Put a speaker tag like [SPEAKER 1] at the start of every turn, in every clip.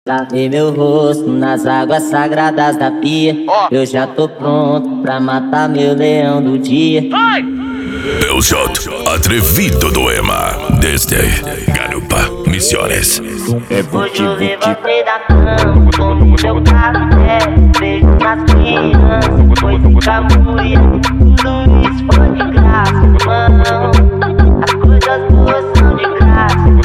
[SPEAKER 1] Lavei meu rosto nas águas sagradas da pia. Eu já tô pronto pra matar meu leão do dia.
[SPEAKER 2] El Shot, atrevido do EMA, desde Garupa, Misiones.
[SPEAKER 1] Hoje eu levantei da cama, tomo meu café, beijo nas crianças, foi ficar mulher. Tudo isso foi de graça, mão. As coisas boas são de graça,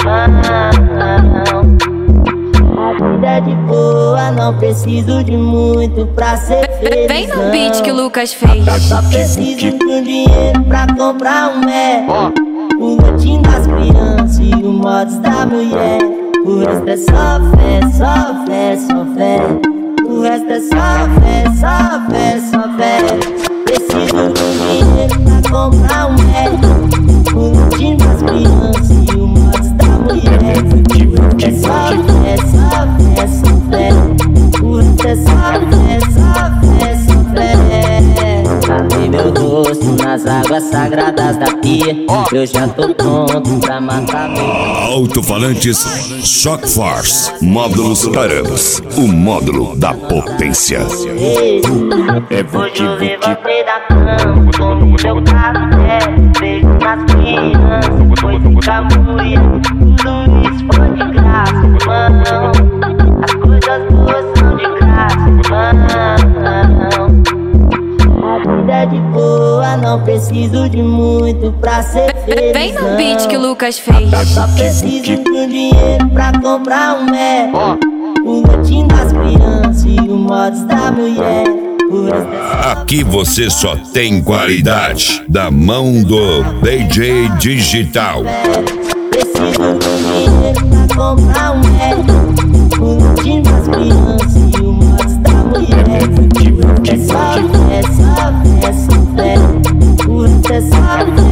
[SPEAKER 1] mão. A vida é de boa, não preciso de muito pra ser feliz.
[SPEAKER 3] Vem no beat que o Lucas fez.
[SPEAKER 1] Só preciso de um dinheiro pra comprar um Mac, o latim das crianças e o mods da mulher. O resto é só fé, só fé, só fé. O resto é só fé, só fé, só fé. Preciso de um dinheiro pra comprar um Mac, o latim das crianças e o mods da mulher. O resto é só fé, só fé, só fé. O resto é só fé, só fé, só fé. Lavei meu rosto nas águas sagradas da pia. Eu já tô pronto pra matar meu...
[SPEAKER 2] Alto-falantes Shock Force, módulos parados, o módulo da potência.
[SPEAKER 1] Hoje eu levantei da cama, tomo meu café, beijo nas crianças, foi ficar mulher. Tudo isso foi de graça, mão. As coisas boas são de graça, mão. A vida é de boa, não preciso de muito pra ser feliz.
[SPEAKER 3] Vem no beat que o Lucas fez.
[SPEAKER 1] Só preciso de um dinheiro pra comprar um Mac, o latim das crianças e o mods da mulher.
[SPEAKER 2] Aqui você só tem qualidade da mão do DJ Digital.
[SPEAKER 1] Preciso de um dinheiro pra comprar um Mac, o latim das crianças e o mods da mulher. É só fé, só fé, só fé. O resto é só fé.